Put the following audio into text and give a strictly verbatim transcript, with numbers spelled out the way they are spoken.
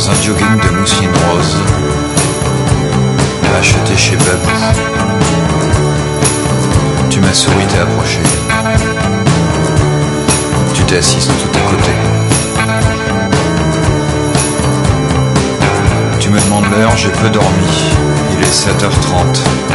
un jogging de mousseline rose, acheté chez Babou. Tu m'as souri, t'es approché. Tu t'es assise tout à côté. Tu me demandes l'heure, j'ai peu dormi. Il est sept heures trente.